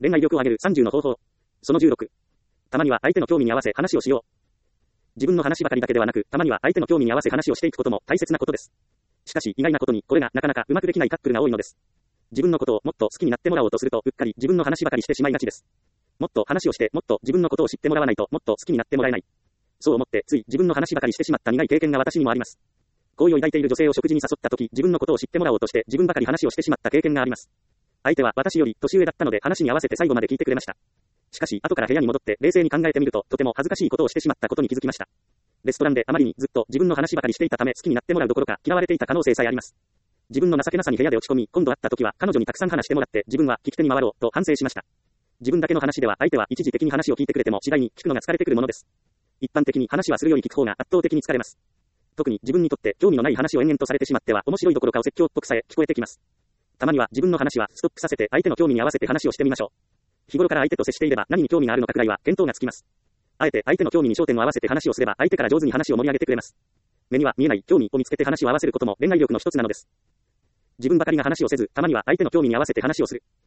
恋愛力を上げる30の方法。その16。たまには相手の興味に合わせ話をしよう。自分の話ばかりだけではなく、たまには相手の興味に合わせ話をしていくことも大切なことです。しかし意外なことに、これがなかなかうまくできないカップルが多いのです。自分のことをもっと好きになってもらおうとすると、うっかり自分の話ばかりしてしまいがちです。もっと話をして、もっと自分のことを知ってもらわないと、もっと好きになってもらえない。そう思って、つい自分の話ばかりしてしまった苦い経験が私にもあります。好意を抱いている女性を食事に誘った時、自分のことを知ってもらおうとして、自分ばかり話をしてしまった経験があります。相手は私より年上だったので話に合わせて最後まで聞いてくれました。しかし、後から部屋に戻って冷静に考えてみると、とても恥ずかしいことをしてしまったことに気づきました。レストランであまりにずっと自分の話ばかりしていたため、好きになってもらうどころか嫌われていた可能性さえあります。自分の情けなさに部屋で落ち込み、今度会った時は彼女にたくさん話してもらって、自分は聞き手に回ろうと反省しました。自分だけの話では相手は一時的に話を聞いてくれても次第に聞くのが疲れてくるものです。一般的に話はするより聞く方が圧倒的に疲れます。特に自分にとって興味のない話を延々とされてしまっては面白いどころかお説教っぽくさえ聞こえてきます。たまには自分の話はストップさせて相手の興味に合わせて話をしてみましょう。日頃から相手と接していれば何に興味があるのかくらいは見当がつきます。あえて相手の興味に焦点を合わせて話をすれば相手から上手に話を盛り上げてくれます。目には見えない興味を見つけて話を合わせることも恋愛力の一つなのです。自分ばかりが話をせず、たまには相手の興味に合わせて話をする。